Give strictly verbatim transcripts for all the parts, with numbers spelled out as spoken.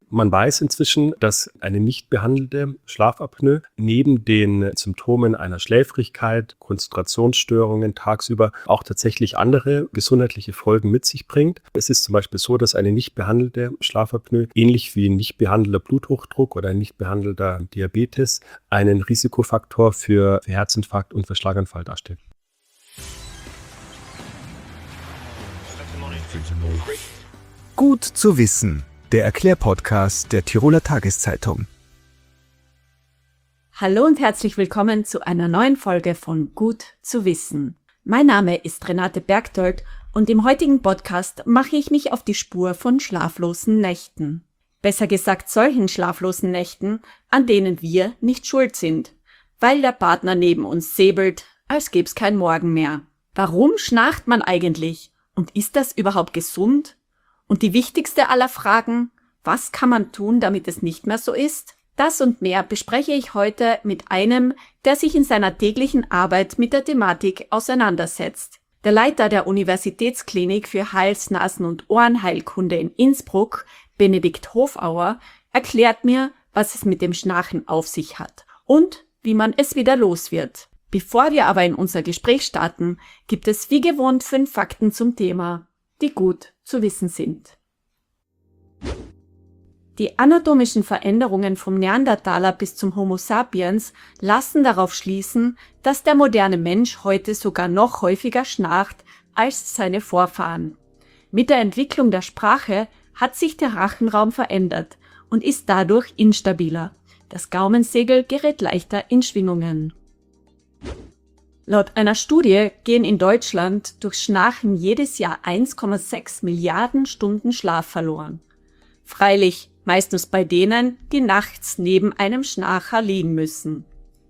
Man weiß inzwischen, dass eine nicht behandelte Schlafapnoe neben den Symptomen einer Schläfrigkeit, Konzentrationsstörungen tagsüber auch tatsächlich andere gesundheitliche Folgen mit sich bringt. Es ist zum Beispiel so, dass eine nicht behandelte Schlafapnoe, ähnlich wie ein nicht behandelter Bluthochdruck oder ein nicht behandelter Diabetes, einen Risikofaktor für Herzinfarkt und für Schlaganfall darstellt. Gut zu wissen. Der Erklärpodcast der Tiroler Tageszeitung. Hallo und herzlich willkommen zu einer neuen Folge von Gut zu wissen. Mein Name ist Renate Bergdold und im heutigen Podcast mache ich mich auf die Spur von schlaflosen Nächten. Besser gesagt solchen schlaflosen Nächten, an denen wir nicht schuld sind, weil der Partner neben uns säbelt, als gäb's kein Morgen mehr. Warum schnarcht man eigentlich? Und ist das überhaupt gesund? Und die wichtigste aller Fragen, was kann man tun, damit es nicht mehr so ist? Das und mehr bespreche ich heute mit einem, der sich in seiner täglichen Arbeit mit der Thematik auseinandersetzt. Der Leiter der Universitätsklinik für Hals-, Nasen- und Ohrenheilkunde in Innsbruck, Benedikt Hofauer, erklärt mir, was es mit dem Schnarchen auf sich hat und wie man es wieder los wird. Bevor wir aber in unser Gespräch starten, gibt es wie gewohnt fünf Fakten zum Thema, die gut zu wissen sind. Die anatomischen Veränderungen vom Neandertaler bis zum Homo sapiens lassen darauf schließen, dass der moderne Mensch heute sogar noch häufiger schnarcht als seine Vorfahren. Mit der Entwicklung der Sprache hat sich der Rachenraum verändert und ist dadurch instabiler. Das Gaumensegel gerät leichter in Schwingungen. Laut einer Studie gehen in Deutschland durch Schnarchen jedes Jahr eins Komma sechs Milliarden Stunden Schlaf verloren. Freilich meistens bei denen, die nachts neben einem Schnarcher liegen müssen.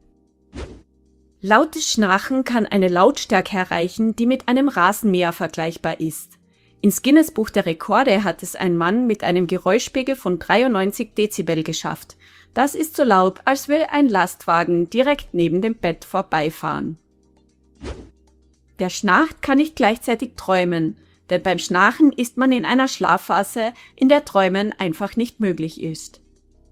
Lautes Schnarchen kann eine Lautstärke erreichen, die mit einem Rasenmäher vergleichbar ist. Ins Guinness-Buch der Rekorde hat es ein Mann mit einem Geräuschpegel von dreiundneunzig Dezibel geschafft. Das ist so laut, als will ein Lastwagen direkt neben dem Bett vorbeifahren. Wer schnarcht, kann nicht gleichzeitig träumen, denn beim Schnarchen ist man in einer Schlafphase, in der Träumen einfach nicht möglich ist.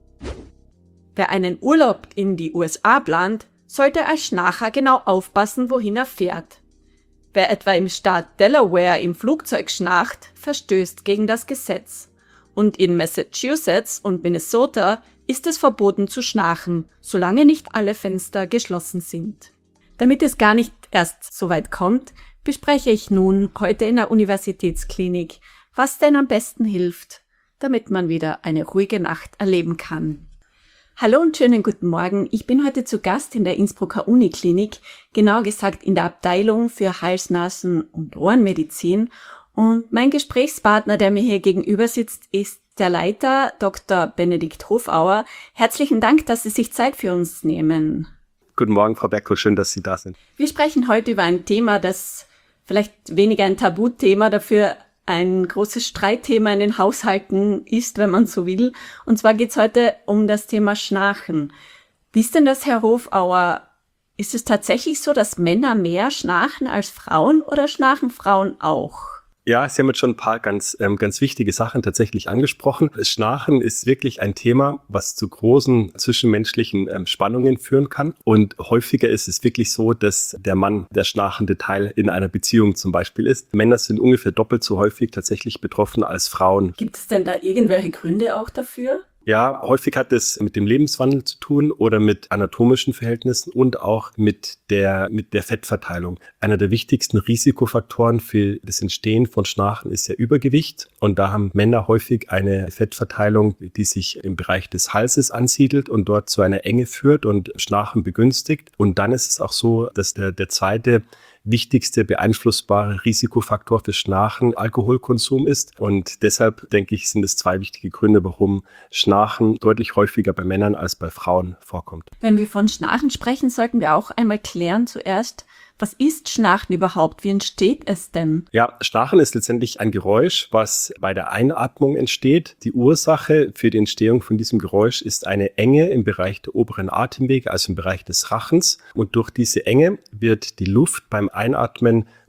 Wer einen Urlaub in die U S A plant, sollte als Schnarcher genau aufpassen, wohin er fährt. Wer etwa im Staat Delaware im Flugzeug schnarcht, verstößt gegen das Gesetz. Und in Massachusetts und Minnesota ist es verboten zu schnarchen, solange nicht alle Fenster geschlossen sind. Damit es gar nicht erst so weit kommt, bespreche ich nun heute in der Universitätsklinik, was denn am besten hilft, damit man wieder eine ruhige Nacht erleben kann. Hallo und schönen guten Morgen. Ich bin heute zu Gast in der Innsbrucker Uniklinik, genauer gesagt in der Abteilung für Hals-, Nasen- und Ohrenmedizin. Und mein Gesprächspartner, der mir hier gegenüber sitzt, ist der Leiter Doktor Benedikt Hofauer. Herzlichen Dank, dass Sie sich Zeit für uns nehmen. Guten Morgen, Frau Bergdold, schön, dass Sie da sind. Wir sprechen heute über ein Thema, das vielleicht weniger ein Tabuthema, dafür ein großes Streitthema in den Haushalten ist, wenn man so will. Und zwar geht es heute um das Thema Schnarchen. Wie ist denn das, Herr Hofauer? Ist es tatsächlich so, dass Männer mehr schnarchen als Frauen oder schnarchen Frauen auch? Ja, Sie haben jetzt schon ein paar ganz, ähm, ganz wichtige Sachen tatsächlich angesprochen. Das Schnarchen ist wirklich ein Thema, was zu großen zwischenmenschlichen ähm, Spannungen führen kann. Und häufiger ist es wirklich so, dass der Mann der schnarchende Teil in einer Beziehung zum Beispiel ist. Männer sind ungefähr doppelt so häufig tatsächlich betroffen als Frauen. Gibt es denn da irgendwelche Gründe auch dafür? Ja, häufig hat es mit dem Lebenswandel zu tun oder mit anatomischen Verhältnissen und auch mit der, mit der Fettverteilung. Einer der wichtigsten Risikofaktoren für das Entstehen von Schnarchen ist ja Übergewicht. Und da haben Männer häufig eine Fettverteilung, die sich im Bereich des Halses ansiedelt und dort zu einer Enge führt und Schnarchen begünstigt. Und dann ist es auch so, dass der, der zweite wichtigste beeinflussbare Risikofaktor für Schnarchen Alkoholkonsum ist. Und deshalb, denke ich, sind es zwei wichtige Gründe, warum Schnarchen deutlich häufiger bei Männern als bei Frauen vorkommt. Wenn wir von Schnarchen sprechen, sollten wir auch einmal klären zuerst, was ist Schnarchen überhaupt? Wie entsteht es denn? Ja, Schnarchen ist letztendlich ein Geräusch, was bei der Einatmung entsteht. Die Ursache für die Entstehung von diesem Geräusch ist eine Enge im Bereich der oberen Atemwege, also im Bereich des Rachens. Und durch diese Enge wird die Luft beim Einatmen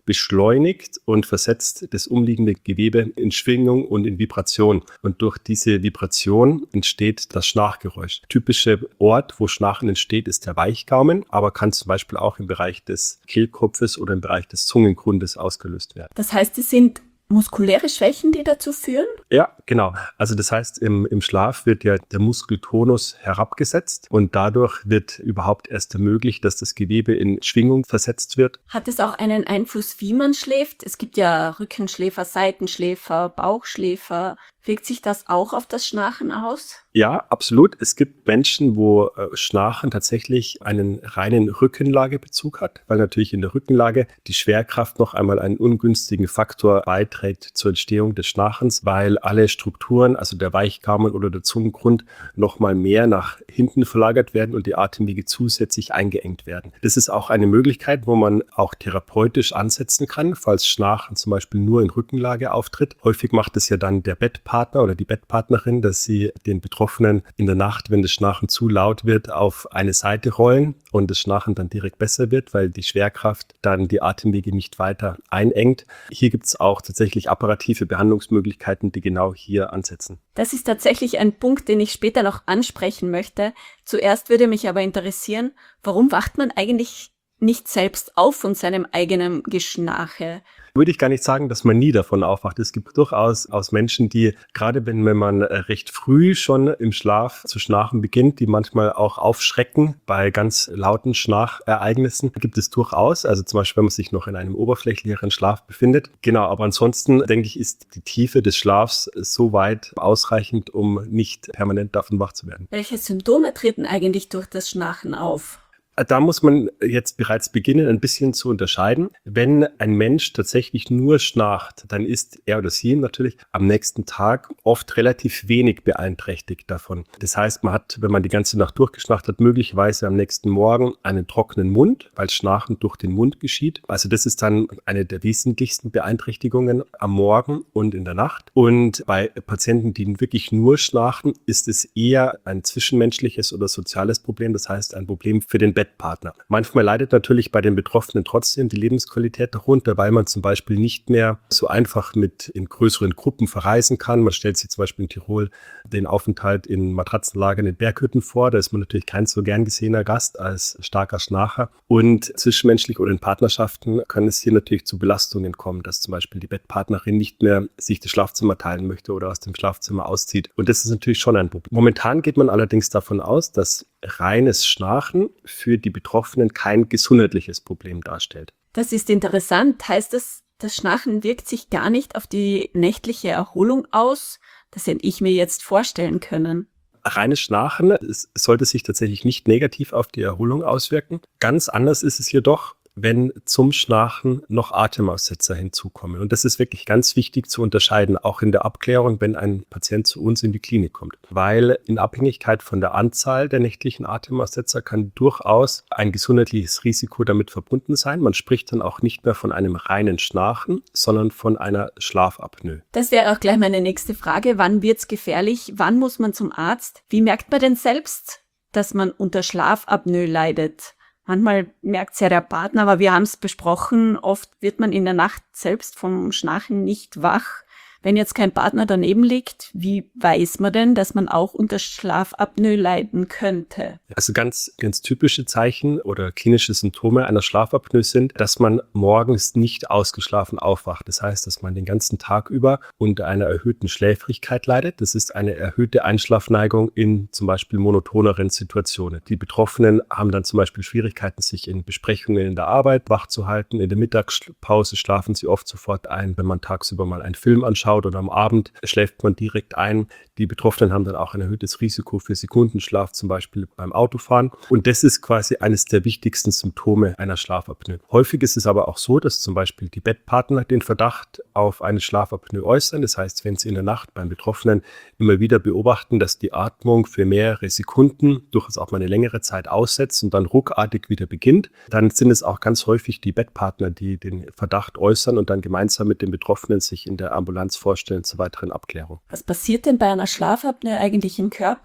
beschleunigt und versetzt das umliegende Gewebe in Schwingung und in Vibration. Und durch diese Vibration entsteht das Schnarchgeräusch. Typischer Ort, wo Schnarchen entsteht, ist der Weichgaumen, aber kann zum Beispiel auch im Bereich des Kehlkopfes oder im Bereich des Zungengrundes ausgelöst werden. Das heißt, es sind muskuläre Schwächen, die dazu führen? Ja, genau. Also das heißt, im, im Schlaf wird ja der Muskeltonus herabgesetzt und dadurch wird überhaupt erst ermöglicht, dass das Gewebe in Schwingung versetzt wird. Hat es auch einen Einfluss, wie man schläft? Es gibt ja Rückenschläfer, Seitenschläfer, Bauchschläfer. Wirkt sich das auch auf das Schnarchen aus? Ja, absolut. Es gibt Menschen, wo äh, Schnarchen tatsächlich einen reinen Rückenlagebezug hat, weil natürlich in der Rückenlage die Schwerkraft noch einmal einen ungünstigen Faktor beiträgt zur Entstehung des Schnarchens, weil alle Strukturen, also der Weichgaumen oder der Zungengrund, noch mal mehr nach hinten verlagert werden und die Atemwege zusätzlich eingeengt werden. Das ist auch eine Möglichkeit, wo man auch therapeutisch ansetzen kann, falls Schnarchen zum Beispiel nur in Rückenlage auftritt. Häufig macht es ja dann der Bettpartner oder die Bettpartnerin, dass sie den Betroffenen in der Nacht, wenn das Schnarchen zu laut wird, auf eine Seite rollen und das Schnarchen dann direkt besser wird, weil die Schwerkraft dann die Atemwege nicht weiter einengt. Hier gibt es auch tatsächlich apparative Behandlungsmöglichkeiten, die genau hier ansetzen. Das ist tatsächlich ein Punkt, den ich später noch ansprechen möchte. Zuerst würde mich aber interessieren, warum wacht man eigentlich nicht selbst auf von seinem eigenen Geschnarche? Würde ich gar nicht sagen, dass man nie davon aufwacht. Es gibt durchaus aus Menschen, die, gerade wenn, wenn man recht früh schon im Schlaf zu schnarchen beginnt, die manchmal auch aufschrecken bei ganz lauten Schnarchereignissen, gibt es durchaus. Also zum Beispiel, wenn man sich noch in einem oberflächlicheren Schlaf befindet. Genau, aber ansonsten, denke ich, ist die Tiefe des Schlafs so weit ausreichend, um nicht permanent davon wach zu werden. Welche Symptome treten eigentlich durch das Schnarchen auf? Da muss man jetzt bereits beginnen, ein bisschen zu unterscheiden. Wenn ein Mensch tatsächlich nur schnarcht, dann ist er oder sie natürlich am nächsten Tag oft relativ wenig beeinträchtigt davon. Das heißt, man hat, wenn man die ganze Nacht durchgeschnarcht hat, möglicherweise am nächsten Morgen einen trockenen Mund, weil Schnarchen durch den Mund geschieht. Also das ist dann eine der wesentlichsten Beeinträchtigungen am Morgen und in der Nacht. Und bei Patienten, die wirklich nur schnarchen, ist es eher ein zwischenmenschliches oder soziales Problem. Das heißt, ein Problem für den Bett. Partner. Manchmal leidet natürlich bei den Betroffenen trotzdem die Lebensqualität darunter, weil man zum Beispiel nicht mehr so einfach mit in größeren Gruppen verreisen kann. Man stellt sich zum Beispiel in Tirol den Aufenthalt in Matratzenlagern in Berghütten vor. Da ist man natürlich kein so gern gesehener Gast als starker Schnarcher. Und zwischenmenschlich oder in Partnerschaften kann es hier natürlich zu Belastungen kommen, dass zum Beispiel die Bettpartnerin nicht mehr sich das Schlafzimmer teilen möchte oder aus dem Schlafzimmer auszieht. Und das ist natürlich schon ein Problem. Momentan geht man allerdings davon aus, dass reines Schnarchen für die Betroffenen kein gesundheitliches Problem darstellt. Das ist interessant. Heißt das, das Schnarchen wirkt sich gar nicht auf die nächtliche Erholung aus? Das hätte ich mir jetzt vorstellen können. Reines Schnarchen es sollte sich tatsächlich nicht negativ auf die Erholung auswirken. Ganz anders ist es jedoch, wenn zum Schnarchen noch Atemaussetzer hinzukommen. Und das ist wirklich ganz wichtig zu unterscheiden, auch in der Abklärung, wenn ein Patient zu uns in die Klinik kommt. Weil in Abhängigkeit von der Anzahl der nächtlichen Atemaussetzer kann durchaus ein gesundheitliches Risiko damit verbunden sein. Man spricht dann auch nicht mehr von einem reinen Schnarchen, sondern von einer Schlafapnoe. Das wäre auch gleich meine nächste Frage. Wann wird's gefährlich? Wann muss man zum Arzt? Wie merkt man denn selbst, dass man unter Schlafapnoe leidet? Manchmal merkt es ja der Partner, aber wir haben es besprochen, oft wird man in der Nacht selbst vom Schnarchen nicht wach. Wenn jetzt kein Partner daneben liegt, wie weiß man denn, dass man auch unter Schlafapnoe leiden könnte? Also ganz, ganz typische Zeichen oder klinische Symptome einer Schlafapnoe sind, dass man morgens nicht ausgeschlafen aufwacht. Das heißt, dass man den ganzen Tag über unter einer erhöhten Schläfrigkeit leidet. Das ist eine erhöhte Einschlafneigung in zum Beispiel monotoneren Situationen. Die Betroffenen haben dann zum Beispiel Schwierigkeiten, sich in Besprechungen in der Arbeit wach zu halten. In der Mittagspause schlafen sie oft sofort ein, wenn man tagsüber mal einen Film anschaut. Oder am Abend schläft man direkt ein. Die Betroffenen haben dann auch ein erhöhtes Risiko für Sekundenschlaf, zum Beispiel beim Autofahren. Und das ist quasi eines der wichtigsten Symptome einer Schlafapnoe. Häufig ist es aber auch so, dass zum Beispiel die Bettpartner den Verdacht auf eine Schlafapnoe äußern. Das heißt, wenn sie in der Nacht beim Betroffenen immer wieder beobachten, dass die Atmung für mehrere Sekunden, durchaus auch mal eine längere Zeit aussetzt und dann ruckartig wieder beginnt, dann sind es auch ganz häufig die Bettpartner, die den Verdacht äußern und dann gemeinsam mit den Betroffenen sich in der Ambulanz vorstellen zur weiteren Abklärung. Was passiert denn bei einer Schlafapnoe eigentlich im Körper?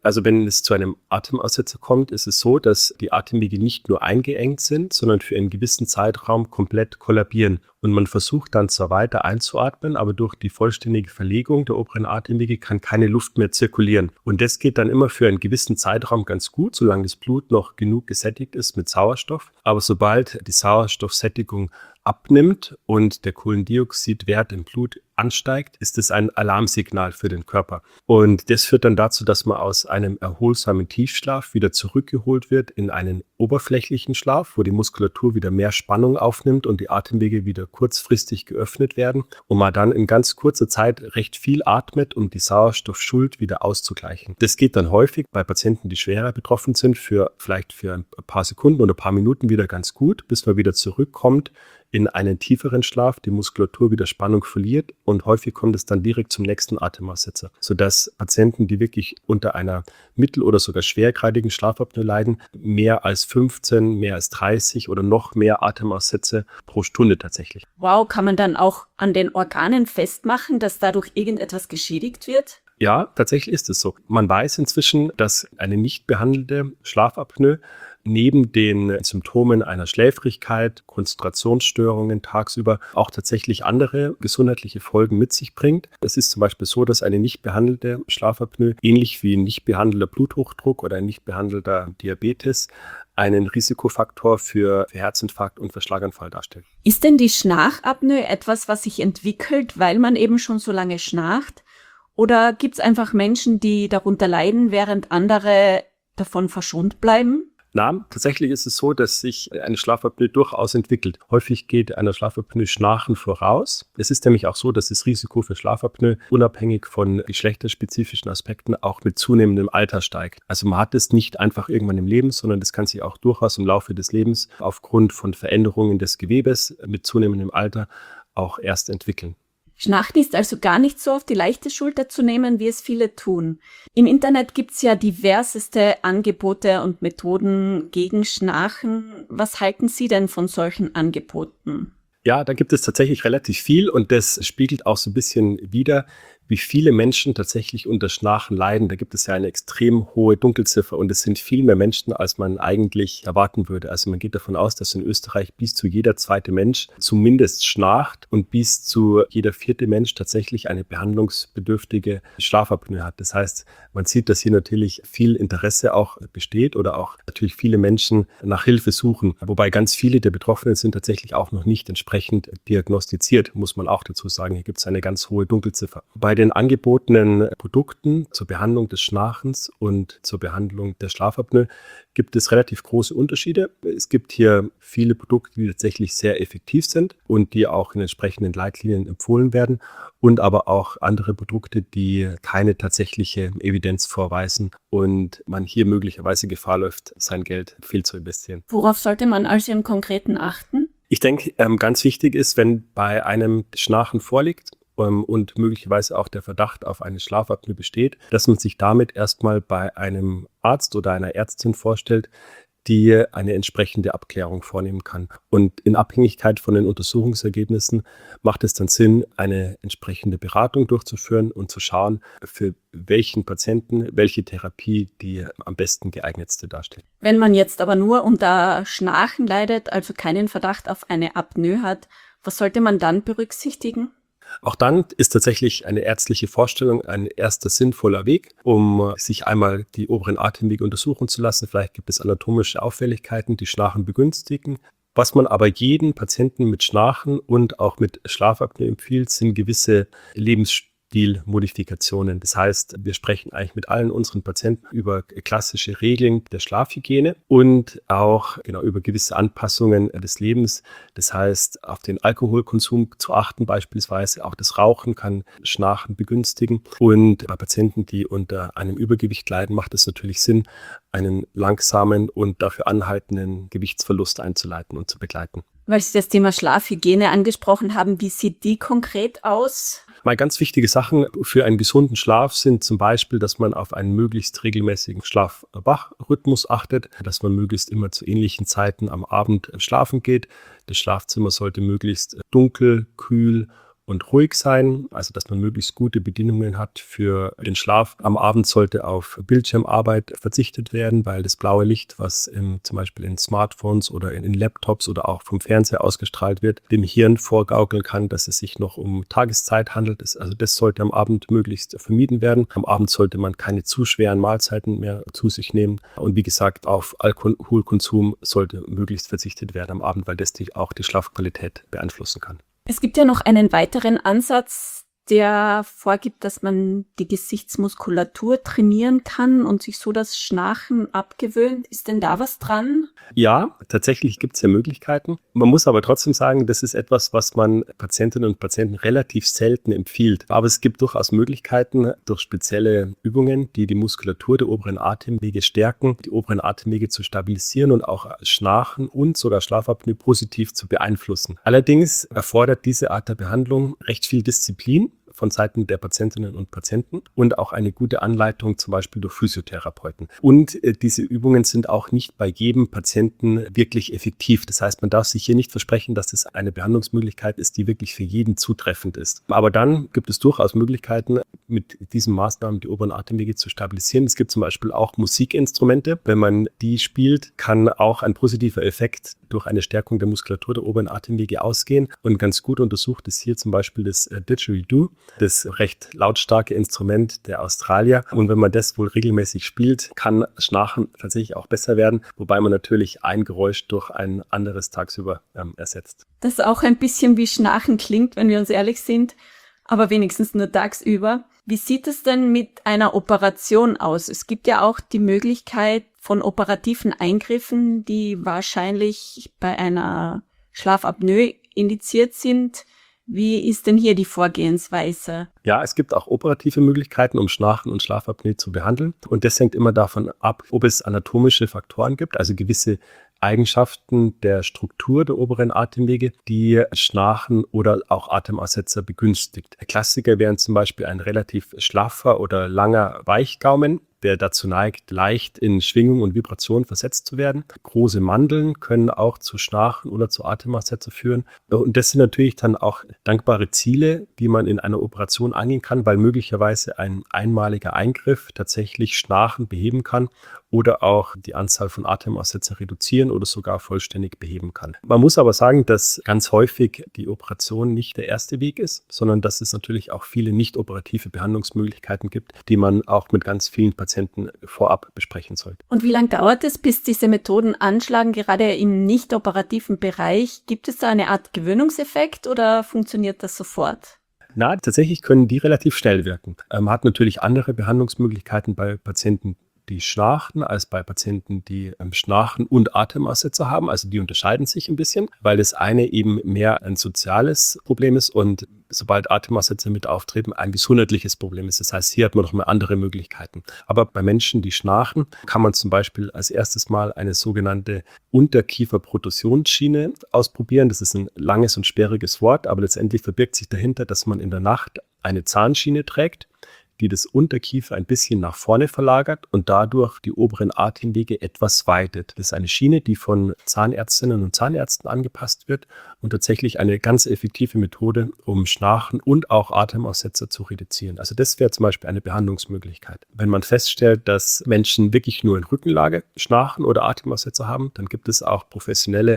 Also wenn es zu einem Atemaussetzer kommt, ist es so, dass die Atemwege nicht nur eingeengt sind, sondern für einen gewissen Zeitraum komplett kollabieren. Und man versucht dann zwar weiter einzuatmen, aber durch die vollständige Verlegung der oberen Atemwege kann keine Luft mehr zirkulieren. Und das geht dann immer für einen gewissen Zeitraum ganz gut, solange das Blut noch genug gesättigt ist mit Sauerstoff. Aber sobald die Sauerstoffsättigung abnimmt und der Kohlendioxidwert im Blut ansteigt, ist es ein Alarmsignal für den Körper. Und das führt dann dazu, dass man aus einem erholsamen Tiefschlaf wieder zurückgeholt wird in einen oberflächlichen Schlaf, wo die Muskulatur wieder mehr Spannung aufnimmt und die Atemwege wieder kurzfristig geöffnet werden und man dann in ganz kurzer Zeit recht viel atmet, um die Sauerstoffschuld wieder auszugleichen. Das geht dann häufig bei Patienten, die schwerer betroffen sind, für vielleicht für ein paar Sekunden oder ein paar Minuten wieder ganz gut, bis man wieder zurückkommt in einen tieferen Schlaf, die Muskulatur wieder Spannung verliert und häufig kommt es dann direkt zum nächsten Atemaussetzer, sodass Patienten, die wirklich unter einer mittel- oder sogar schwergradigen Schlafapnoe leiden, mehr als fünfzehn, mehr als dreißig oder noch mehr Atemaussätze pro Stunde tatsächlich. Wow, kann man dann auch an den Organen festmachen, dass dadurch irgendetwas geschädigt wird? Ja, tatsächlich ist es so. Man weiß inzwischen, dass eine nicht behandelte Schlafapnoe neben den Symptomen einer Schläfrigkeit, Konzentrationsstörungen tagsüber auch tatsächlich andere gesundheitliche Folgen mit sich bringt. Es ist zum Beispiel so, dass eine nicht behandelte Schlafapnoe, ähnlich wie ein nicht behandelter Bluthochdruck oder ein nicht behandelter Diabetes, einen Risikofaktor für Herzinfarkt und für Schlaganfall darstellt. Ist denn die Schnarchapnoe etwas, was sich entwickelt, weil man eben schon so lange schnarcht? Oder gibt es einfach Menschen, die darunter leiden, während andere davon verschont bleiben? Na, tatsächlich ist es so, dass sich eine Schlafapnoe durchaus entwickelt. Häufig geht einer Schlafapnoe Schnarchen voraus. Es ist nämlich auch so, dass das Risiko für Schlafapnoe unabhängig von geschlechterspezifischen Aspekten auch mit zunehmendem Alter steigt. Also man hat es nicht einfach irgendwann im Leben, sondern das kann sich auch durchaus im Laufe des Lebens aufgrund von Veränderungen des Gewebes mit zunehmendem Alter auch erst entwickeln. Schnarchen ist also gar nicht so auf die leichte Schulter zu nehmen, wie es viele tun. Im Internet gibt's ja diverseste Angebote und Methoden gegen Schnarchen. Was halten Sie denn von solchen Angeboten? Ja, da gibt es tatsächlich relativ viel und das spiegelt auch so ein bisschen wider, wie viele Menschen tatsächlich unter Schnarchen leiden. Da gibt es ja eine extrem hohe Dunkelziffer und es sind viel mehr Menschen, als man eigentlich erwarten würde. Also man geht davon aus, dass in Österreich bis zu jeder zweite Mensch zumindest schnarcht und bis zu jeder vierte Mensch tatsächlich eine behandlungsbedürftige Schlafapnoe hat. Das heißt, man sieht, dass hier natürlich viel Interesse auch besteht oder auch natürlich viele Menschen nach Hilfe suchen. Wobei ganz viele der Betroffenen sind tatsächlich auch noch nicht entsprechend diagnostiziert, muss man auch dazu sagen. Hier gibt es eine ganz hohe Dunkelziffer. Bei den angebotenen Produkten zur Behandlung des Schnarchens und zur Behandlung der Schlafapnoe gibt es relativ große Unterschiede. Es gibt hier viele Produkte, die tatsächlich sehr effektiv sind und die auch in entsprechenden Leitlinien empfohlen werden und aber auch andere Produkte, die keine tatsächliche Evidenz vorweisen und man hier möglicherweise Gefahr läuft, sein Geld viel zu investieren. Worauf sollte man also im Konkreten achten? Ich denke, ganz wichtig ist, wenn bei einem Schnarchen vorliegt, und möglicherweise auch der Verdacht auf eine Schlafapnoe besteht, dass man sich damit erstmal bei einem Arzt oder einer Ärztin vorstellt, die eine entsprechende Abklärung vornehmen kann. Und in Abhängigkeit von den Untersuchungsergebnissen macht es dann Sinn, eine entsprechende Beratung durchzuführen und zu schauen, für welchen Patienten welche Therapie die am besten geeignetste darstellt. Wenn man jetzt aber nur unter Schnarchen leidet, also keinen Verdacht auf eine Apnoe hat, was sollte man dann berücksichtigen? Auch dann ist tatsächlich eine ärztliche Vorstellung ein erster sinnvoller Weg, um sich einmal die oberen Atemwege untersuchen zu lassen. Vielleicht gibt es anatomische Auffälligkeiten, die Schnarchen begünstigen. Was man aber jedem Patienten mit Schnarchen und auch mit Schlafapnoe empfiehlt, sind gewisse Lebensstilmodifikationen. Das heißt, wir sprechen eigentlich mit allen unseren Patienten über klassische Regeln der Schlafhygiene und auch genau über gewisse Anpassungen des Lebens. Das heißt, auf den Alkoholkonsum zu achten beispielsweise. Auch das Rauchen kann Schnarchen begünstigen. Und bei Patienten, die unter einem Übergewicht leiden, macht es natürlich Sinn, einen langsamen und dafür anhaltenden Gewichtsverlust einzuleiten und zu begleiten. Weil Sie das Thema Schlafhygiene angesprochen haben, wie sieht die konkret aus? Mal ganz wichtige Sachen für einen gesunden Schlaf sind zum Beispiel, dass man auf einen möglichst regelmäßigen Schlaf-Wach-Rhythmus achtet, dass man möglichst immer zu ähnlichen Zeiten am Abend schlafen geht. Das Schlafzimmer sollte möglichst dunkel, kühl und ruhig sein, also dass man möglichst gute Bedingungen hat für den Schlaf. Am Abend sollte auf Bildschirmarbeit verzichtet werden, weil das blaue Licht, was im, zum Beispiel in Smartphones oder in, in Laptops oder auch vom Fernseher ausgestrahlt wird, dem Hirn vorgaukeln kann, dass es sich noch um Tageszeit handelt. Das, also das sollte am Abend möglichst vermieden werden. Am Abend sollte man keine zu schweren Mahlzeiten mehr zu sich nehmen. Und wie gesagt, auf Alkoholkonsum sollte möglichst verzichtet werden am Abend, weil das die, auch die Schlafqualität beeinflussen kann. Es gibt ja noch einen weiteren Ansatz, der vorgibt, dass man die Gesichtsmuskulatur trainieren kann und sich so das Schnarchen abgewöhnt. Ist denn da was dran? Ja, tatsächlich gibt es ja Möglichkeiten. Man muss aber trotzdem sagen, das ist etwas, was man Patientinnen und Patienten relativ selten empfiehlt. Aber es gibt durchaus Möglichkeiten durch spezielle Übungen, die die Muskulatur der oberen Atemwege stärken, die oberen Atemwege zu stabilisieren und auch Schnarchen und sogar Schlafapnoe positiv zu beeinflussen. Allerdings erfordert diese Art der Behandlung recht viel Disziplin von Seiten der Patientinnen und Patienten und auch eine gute Anleitung, zum Beispiel durch Physiotherapeuten. Und äh, diese Übungen sind auch nicht bei jedem Patienten wirklich effektiv. Das heißt, man darf sich hier nicht versprechen, dass es eine Behandlungsmöglichkeit ist, die wirklich für jeden zutreffend ist. Aber dann gibt es durchaus Möglichkeiten, mit diesen Maßnahmen die oberen Atemwege zu stabilisieren. Es gibt zum Beispiel auch Musikinstrumente. Wenn man die spielt, kann auch ein positiver Effekt durch eine Stärkung der Muskulatur der oberen Atemwege ausgehen. Und ganz gut untersucht ist hier zum Beispiel das äh, Didgeridoo. Das recht lautstarke Instrument der Australier. Und wenn man das wohl regelmäßig spielt, kann Schnarchen tatsächlich auch besser werden, wobei man natürlich ein Geräusch durch ein anderes tagsüber ähm, ersetzt. Das auch ein bisschen wie Schnarchen klingt, wenn wir uns ehrlich sind, aber wenigstens nur tagsüber. Wie sieht es denn mit einer Operation aus? Es gibt ja auch die Möglichkeit von operativen Eingriffen, die wahrscheinlich bei einer Schlafapnoe indiziert sind. Wie ist denn hier die Vorgehensweise? Ja, es gibt auch operative Möglichkeiten, um Schnarchen und Schlafapnoe zu behandeln. Und das hängt immer davon ab, ob es anatomische Faktoren gibt, also gewisse Eigenschaften der Struktur der oberen Atemwege, die Schnarchen oder auch Atemaussetzer begünstigt. Klassiker wären zum Beispiel ein relativ schlaffer oder langer Weichgaumen, der dazu neigt, leicht in Schwingung und Vibration versetzt zu werden. Große Mandeln können auch zu Schnarchen oder zu Atemaussetzer führen. Und das sind natürlich dann auch dankbare Ziele, die man in einer Operation angehen kann, weil möglicherweise ein einmaliger Eingriff tatsächlich Schnarchen beheben kann oder auch die Anzahl von Atemaussetzer reduzieren oder sogar vollständig beheben kann. Man muss aber sagen, dass ganz häufig die Operation nicht der erste Weg ist, sondern dass es natürlich auch viele nicht operative Behandlungsmöglichkeiten gibt, die man auch mit ganz vielen Patienten vorab besprechen sollte. Und wie lange dauert es, bis diese Methoden anschlagen, gerade im nicht operativen Bereich? Gibt es da eine Art Gewöhnungseffekt oder funktioniert das sofort? Na, tatsächlich können die relativ schnell wirken. Man hat natürlich andere Behandlungsmöglichkeiten bei Patienten, die schnarchen, als bei Patienten, die ähm, Schnarchen und Atemaussetzer haben. Also die unterscheiden sich ein bisschen, weil das eine eben mehr ein soziales Problem ist und sobald Atemaussetzer mit auftreten, ein gesundheitliches Problem ist. Das heißt, hier hat man noch mal andere Möglichkeiten. Aber bei Menschen, die schnarchen, kann man zum Beispiel als erstes mal eine sogenannte Unterkieferprotusionsschiene ausprobieren. Das ist ein langes und sperriges Wort, aber letztendlich verbirgt sich dahinter, dass man in der Nacht eine Zahnschiene trägt, die das Unterkiefer ein bisschen nach vorne verlagert und dadurch die oberen Atemwege etwas weitet. Das ist eine Schiene, die von Zahnärztinnen und Zahnärzten angepasst wird und tatsächlich eine ganz effektive Methode, um Schnarchen und auch Atemaussetzer zu reduzieren. Also das wäre zum Beispiel eine Behandlungsmöglichkeit. Wenn man feststellt, dass Menschen wirklich nur in Rückenlage Schnarchen oder Atemaussetzer haben, dann gibt es auch professionelle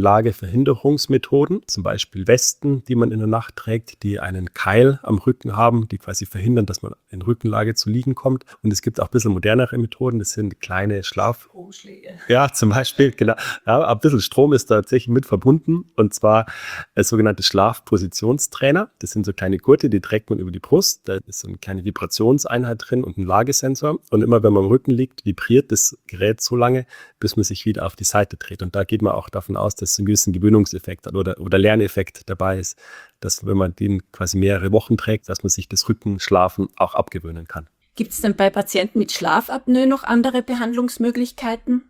Rückenlageverhinderungsmethoden, zum Beispiel Westen, die man in der Nacht trägt, die einen Keil am Rücken haben, die quasi verhindern, dass man in Rückenlage zu liegen kommt. Und es gibt auch ein bisschen modernere Methoden. Das sind kleine Schlaf... Stromschläge. Ja, zum Beispiel, genau. Ja, ein bisschen Strom ist da tatsächlich mit verbunden. Und zwar äh, sogenannte Schlafpositionstrainer. Das sind so kleine Gurte, die trägt man über die Brust. Da ist so eine kleine Vibrationseinheit drin und ein Lagesensor. Und immer wenn man am Rücken liegt, vibriert das Gerät so lange, bis man sich wieder auf die Seite dreht. Und da geht man auch davon aus, dass es einen gewissen Gewöhnungseffekt hat oder, oder Lerneffekt dabei ist, dass wenn man den quasi mehrere Wochen trägt, dass man sich das Rückenschlafen auch abgewöhnen kann. Gibt es denn bei Patienten mit Schlafapnoe noch andere Behandlungsmöglichkeiten?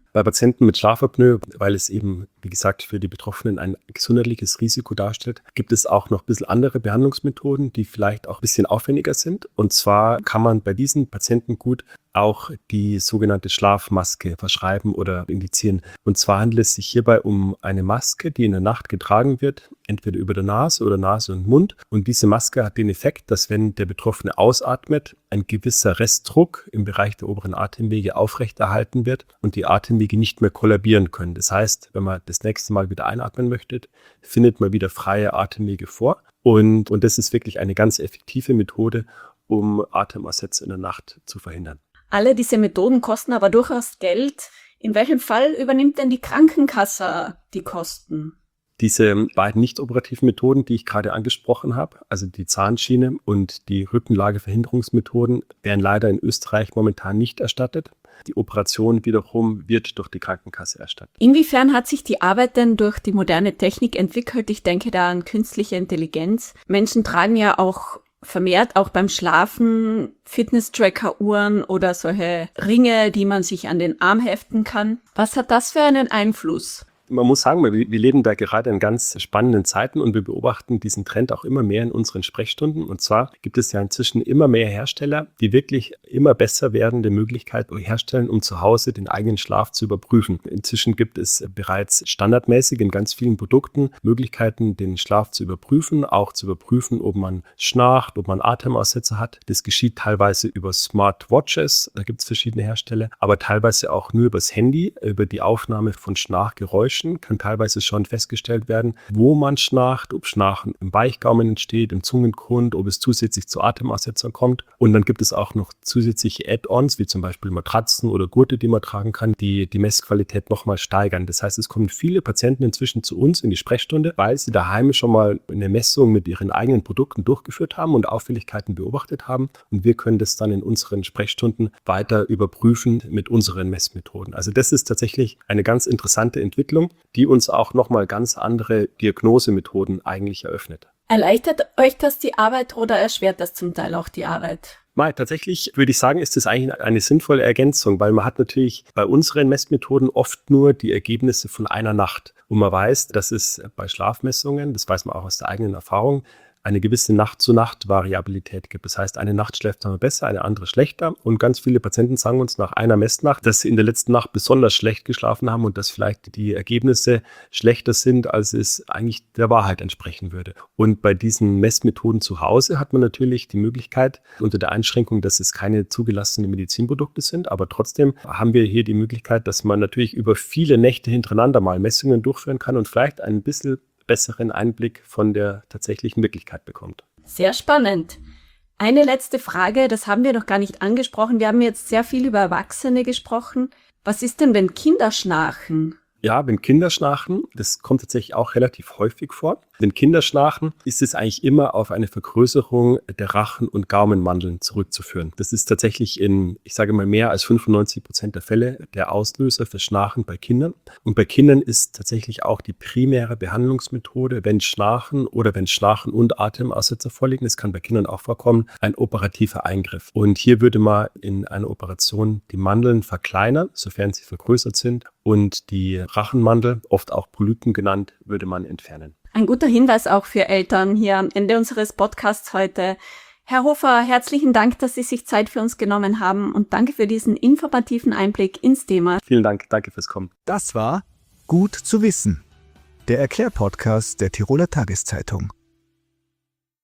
Bei Patienten mit Schlafapnoe, weil es eben, wie gesagt, für die Betroffenen ein gesundheitliches Risiko darstellt, gibt es auch noch ein bisschen andere Behandlungsmethoden, die vielleicht auch ein bisschen aufwendiger sind. Und zwar kann man bei diesen Patienten gut auch die sogenannte Schlafmaske verschreiben oder indizieren. Und zwar handelt es sich hierbei um eine Maske, die in der Nacht getragen wird, entweder über der Nase oder Nase und Mund. Und diese Maske hat den Effekt, dass wenn der Betroffene ausatmet, ein gewisser Restdruck im Bereich der oberen Atemwege aufrechterhalten wird und die Atemwege nicht mehr kollabieren können. Das heißt, wenn man das nächste Mal wieder einatmen möchte, findet man wieder freie Atemwege vor. Und, und das ist wirklich eine ganz effektive Methode, um Atemaussätze in der Nacht zu verhindern. Alle diese Methoden kosten aber durchaus Geld. In welchem Fall übernimmt denn die Krankenkasse die Kosten? Diese beiden nicht-operativen Methoden, die ich gerade angesprochen habe, also die Zahnschiene und die Rückenlageverhinderungsmethoden, werden leider in Österreich momentan nicht erstattet. Die Operation wiederum wird durch die Krankenkasse erstattet. Inwiefern hat sich die Arbeit denn durch die moderne Technik entwickelt? Ich denke da an künstliche Intelligenz. Menschen tragen ja auch vermehrt auch beim Schlafen Fitness-Tracker-Uhren oder solche Ringe, die man sich an den Arm heften kann. Was hat das für einen Einfluss? Man muss sagen, wir, wir leben da gerade in ganz spannenden Zeiten und wir beobachten diesen Trend auch immer mehr in unseren Sprechstunden. Und zwar gibt es ja inzwischen immer mehr Hersteller, die wirklich immer besser werdende Möglichkeiten herstellen, um zu Hause den eigenen Schlaf zu überprüfen. Inzwischen gibt es bereits standardmäßig in ganz vielen Produkten Möglichkeiten, den Schlaf zu überprüfen, auch zu überprüfen, ob man schnarcht, ob man Atemaussetzer hat. Das geschieht teilweise über Smartwatches, da gibt es verschiedene Hersteller, aber teilweise auch nur übers Handy, über die Aufnahme von Schnarchgeräuschen. Kann teilweise schon festgestellt werden, wo man schnarcht, ob Schnarchen im Weichgaumen entsteht, im Zungengrund, ob es zusätzlich zu Atemaussetzern kommt. Und dann gibt es auch noch zusätzliche Add-ons, wie zum Beispiel Matratzen oder Gurte, die man tragen kann, die die Messqualität nochmal steigern. Das heißt, es kommen viele Patienten inzwischen zu uns in die Sprechstunde, weil sie daheim schon mal eine Messung mit ihren eigenen Produkten durchgeführt haben und Auffälligkeiten beobachtet haben. Und wir können das dann in unseren Sprechstunden weiter überprüfen mit unseren Messmethoden. Also das ist tatsächlich eine ganz interessante Entwicklung, die uns auch nochmal ganz andere Diagnosemethoden eigentlich eröffnet. Erleichtert euch das die Arbeit oder erschwert das zum Teil auch die Arbeit? Mal, tatsächlich würde ich sagen, ist das eigentlich eine sinnvolle Ergänzung, weil man hat natürlich bei unseren Messmethoden oft nur die Ergebnisse von einer Nacht. Und man weiß, dass es bei Schlafmessungen, das weiß man auch aus der eigenen Erfahrung, eine gewisse Nacht-zu-Nacht-Variabilität gibt. Das heißt, eine Nacht schläft man besser, eine andere schlechter. Und ganz viele Patienten sagen uns nach einer Messnacht, dass sie in der letzten Nacht besonders schlecht geschlafen haben und dass vielleicht die Ergebnisse schlechter sind, als es eigentlich der Wahrheit entsprechen würde. Und bei diesen Messmethoden zu Hause hat man natürlich die Möglichkeit, unter der Einschränkung, dass es keine zugelassenen Medizinprodukte sind, aber trotzdem haben wir hier die Möglichkeit, dass man natürlich über viele Nächte hintereinander mal Messungen durchführen kann und vielleicht ein bisschen besseren Einblick von der tatsächlichen Wirklichkeit bekommt. Sehr spannend. Eine letzte Frage, das haben wir noch gar nicht angesprochen. Wir haben jetzt sehr viel über Erwachsene gesprochen. Was ist denn, wenn Kinder schnarchen? Ja, wenn Kinder schnarchen, das kommt tatsächlich auch relativ häufig vor. Wenn Kinder schnarchen, ist es eigentlich immer auf eine Vergrößerung der Rachen- und Gaumenmandeln zurückzuführen. Das ist tatsächlich in, ich sage mal, mehr als fünfundneunzig Prozent der Fälle der Auslöser für Schnarchen bei Kindern. Und bei Kindern ist tatsächlich auch die primäre Behandlungsmethode, wenn Schnarchen oder wenn Schnarchen und Atemaussetzer vorliegen, das kann bei Kindern auch vorkommen, ein operativer Eingriff. Und hier würde man in einer Operation die Mandeln verkleinern, sofern sie vergrößert sind, und die Rachenmandel, oft auch Polypen genannt, würde man entfernen. Ein guter Hinweis auch für Eltern hier am Ende unseres Podcasts heute. Herr Hofer, herzlichen Dank, dass Sie sich Zeit für uns genommen haben und danke für diesen informativen Einblick ins Thema. Vielen Dank, danke fürs Kommen. Das war Gut zu wissen, der Erklärpodcast der Tiroler Tageszeitung.